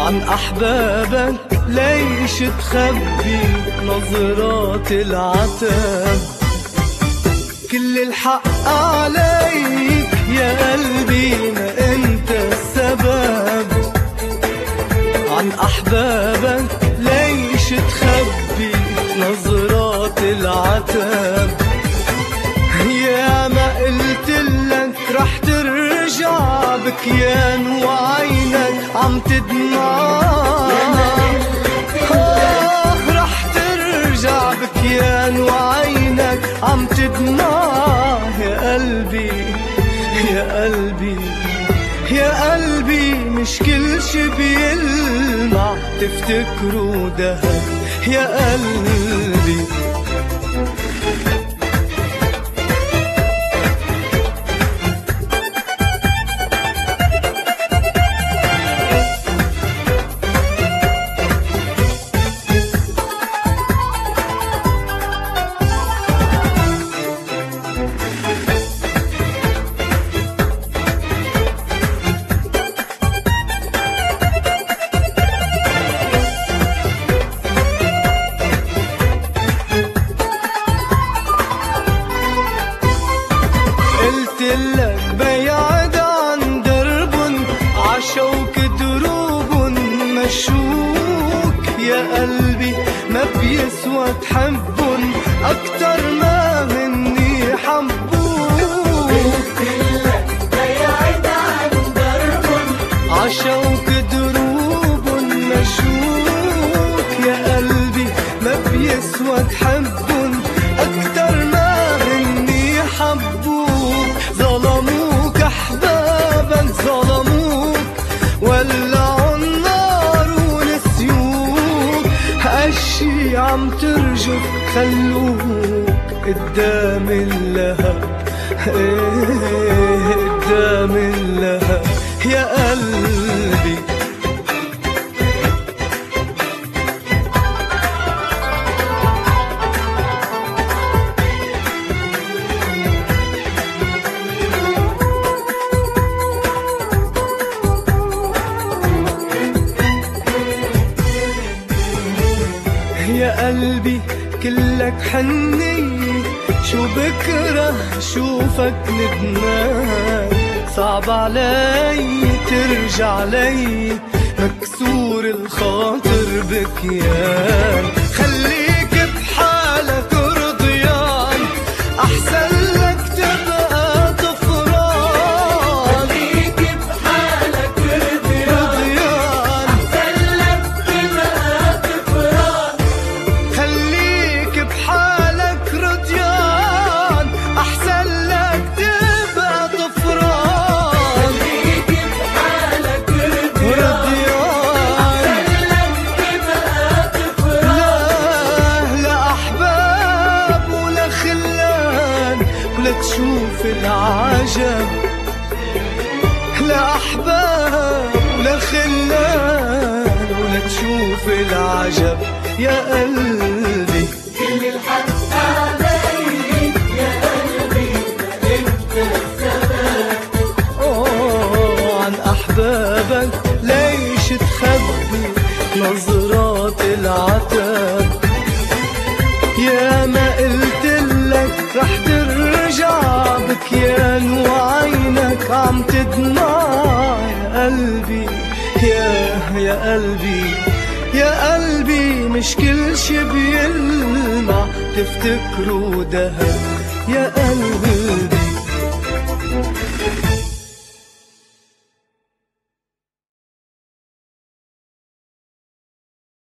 عن أحبابك ليش تخبي نظرات العتاب؟ كل الحق عليك يا قلبي، ما انت السبب. عن أحبابك ليش تخبي نظرات العتاب؟ يا ما قلتلك رح ترجع بكيان وعينك عم تدمع. رح ترجع بكيان وعينك عم تدمع. يا قلبي يا قلبي يا قلبي، مش كل شي بيلمع تفتكروا دهب. يا قلبي قلتلك بيعد عن درب عشوك دروب مشوك. يا قلبي ما بيسوى تحبن أكتر ما مني حبوك. قلتلك بيعد عن درب عشوك دروب مشوك. يا قلبي ما بيسوى تحبن أكتر ما مني حبوك. ظلموك أحبابك ظلموك، ولعوا النار ونسيوك. هالشي عم ترجف خلوك قدام اللهب، قدام اللهب. يا قلبي يا قلبي كلك حنية، شو بكره شوفك ندمان. صعب علي ترجع لي مكسور الخاطر بكيان. خليك بحالك رضيان، أحسن لك تبقى طفران. خليك بحالك رضيان، أحسن لك تبقى طفران. خليك بحالك رضيان، أحسن لك تبقى طفران. خليك بحالك رضيان، أحسن لك تبقى طفران. لا أحباب ولا خلان ولا تشوف العجب. لا أحباب ولا خلان ولا تشوف العجب. يا قلبي كل الحق عليك يا قلبي، ما انت السبب. عن أحبابك ليش تخبي نظرات العتاب؟ يا ما قلتلك رح ترجع بكيان وعينك عم تدمع. يا قلبي يا قلبي يا قلبي، مش كل شي بيلمع تفتكروا دهب. يا قلبي